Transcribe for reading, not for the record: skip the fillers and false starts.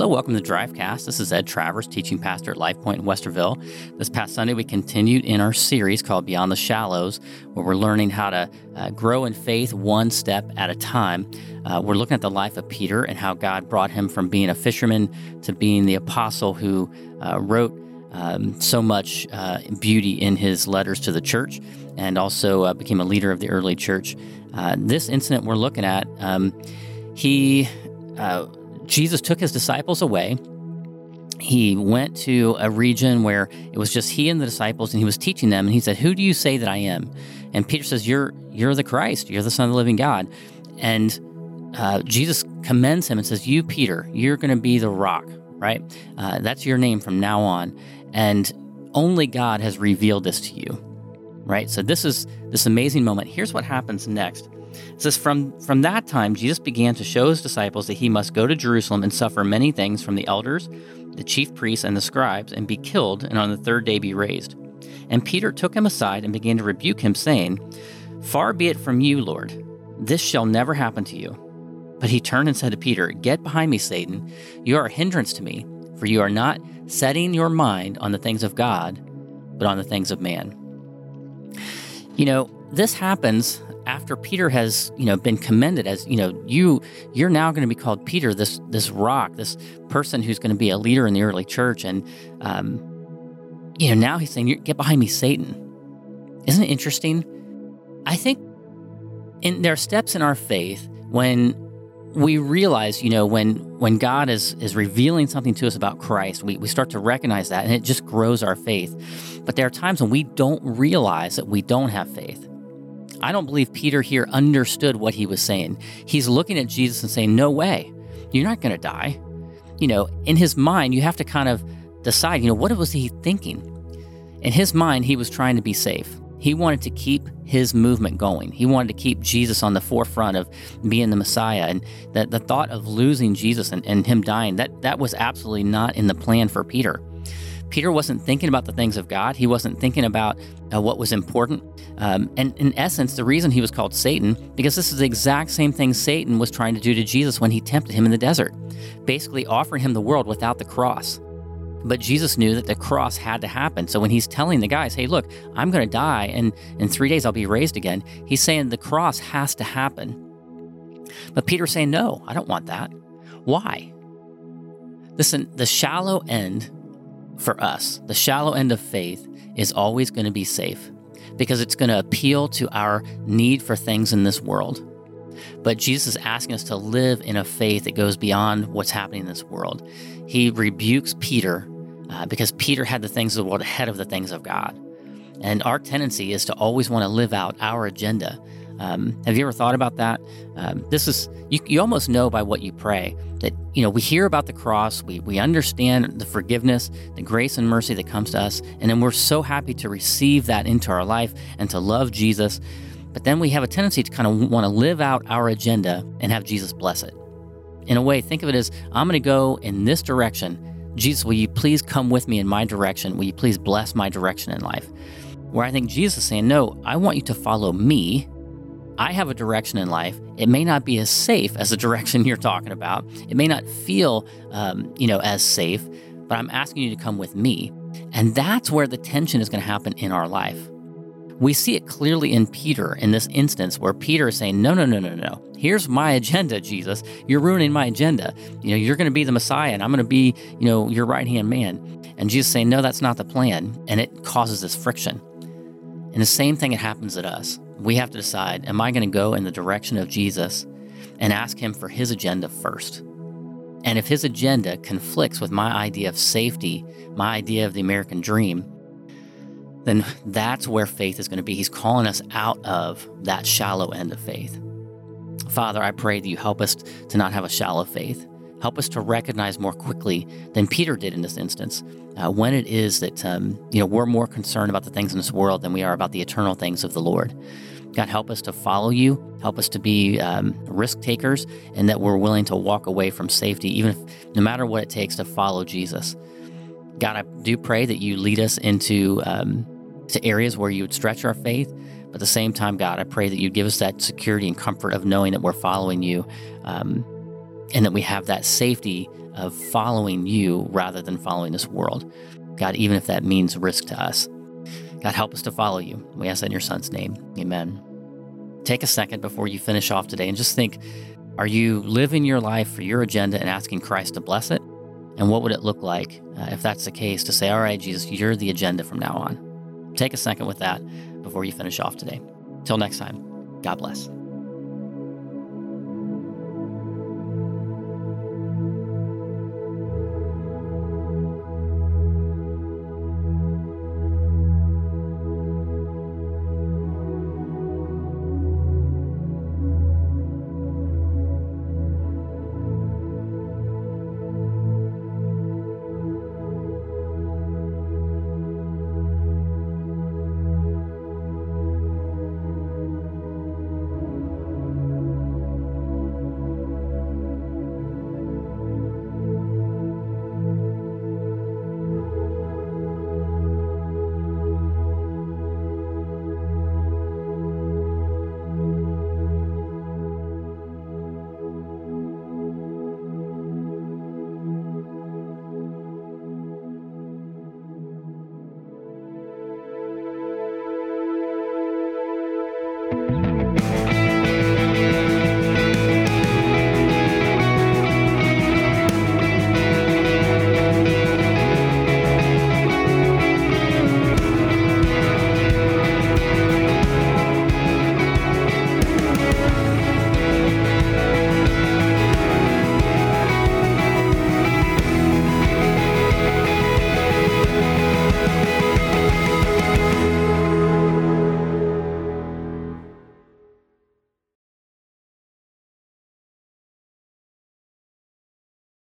Hello, welcome to Drivecast. This is Ed Travers, teaching pastor at Life Point in Westerville. This past Sunday, we continued in our series called Beyond the Shallows, where we're learning how to grow in faith one step at a time. We're looking at the life of Peter and how God brought him from being a fisherman to being the apostle who wrote so much beauty in his letters to the church, and also became a leader of the early church. This incident we're looking at, Jesus took his disciples away. He went to a region where it was just he and the disciples, and he was teaching them, and he said, "Who do you say that I am?" And Peter says, You're the Christ. You're the Son of the living God. And Jesus commends him and says, "You, Peter, you're going to be the rock, right? That's your name from now on. And only God has revealed this to you," right? So this is this amazing moment. Here's what happens next. It says, from that time, Jesus began to show his disciples that he must go to Jerusalem and suffer many things from the elders, the chief priests, and the scribes, and be killed, and on the third day be raised. And Peter took him aside and began to rebuke him, saying, "Far be it from you, Lord. This shall never happen to you." But he turned and said to Peter, "Get behind me, Satan. You are a hindrance to me, for you are not setting your mind on the things of God, but on the things of man." This happens after Peter has, been commended as, you're now going to be called Peter, this rock, this person who's going to be a leader in the early church. And, now he's saying, "Get behind me, Satan." Isn't it interesting? I think there are steps in our faith when we realize, when God is revealing something to us about Christ, we start to recognize that, and it just grows our faith. But there are times when we don't realize that we don't have faith. I don't believe Peter here understood what he was saying. He's looking at Jesus and saying, "No way, you're not going to die." In his mind, you have to kind of decide, what was he thinking? In his mind, he was trying to be safe. He wanted to keep his movement going. He wanted to keep Jesus on the forefront of being the Messiah. And the thought of losing Jesus and him dying, that was absolutely not in the plan for Peter. Peter wasn't thinking about the things of God. He wasn't thinking about what was important. And in essence, the reason he was called Satan, because this is the exact same thing Satan was trying to do to Jesus when he tempted him in the desert, basically offering him the world without the cross. But Jesus knew that the cross had to happen. So when he's telling the guys, "Hey, look, I'm going to die, and in 3 days I'll be raised again," he's saying the cross has to happen. But Peter's saying, "No, I don't want that." Why? Listen, the shallow end for us, the shallow end of faith, is always going to be safe because it's going to appeal to our need for things in this world. But Jesus is asking us to live in a faith that goes beyond what's happening in this world. He rebukes Peter because Peter had the things of the world ahead of the things of God. And our tendency is to always want to live out our agenda. Have you ever thought about that? You almost know by what you pray that, we hear about the cross, we understand the forgiveness, the grace and mercy that comes to us, and then we're so happy to receive that into our life and to love Jesus. But then we have a tendency to kind of want to live out our agenda and have Jesus bless it. In a way, think of it as, I'm going to go in this direction. Jesus, will you please come with me in my direction? Will you please bless my direction in life? Where I think Jesus is saying, "No, I want you to follow me. I have a direction in life. It may not be as safe as the direction you're talking about. It may not feel, as safe, but I'm asking you to come with me." And that's where the tension is going to happen in our life. We see it clearly in Peter in this instance where Peter is saying, no. Here's my agenda, Jesus. You're ruining my agenda. You're going to be the Messiah, and I'm going to be, your right-hand man. And Jesus is saying, "No, that's not the plan." And it causes this friction. And the same thing that happens at us. We have to decide, am I going to go in the direction of Jesus and ask him for his agenda first? And if his agenda conflicts with my idea of safety, my idea of the American dream, then that's where faith is going to be. He's calling us out of that shallow end of faith. Father, I pray that you help us to not have a shallow faith. Help us to recognize more quickly than Peter did in this instance when it is that we're more concerned about the things in this world than we are about the eternal things of the Lord. God, help us to follow you. Help us to be risk takers, and that we're willing to walk away from safety, even if, no matter what it takes to follow Jesus. God, I do pray that you lead us into to areas where you would stretch our faith, but at the same time, God, I pray that you give us that security and comfort of knowing that we're following you, and that we have that safety of following you rather than following this world. God, even if that means risk to us. God, help us to follow you. We ask that in your Son's name. Amen. Take a second before you finish off today and just think, are you living your life for your agenda and asking Christ to bless it? And what would it look like if that's the case to say, all right, Jesus, you're the agenda from now on? Take a second with that before you finish off today. Till next time, God bless.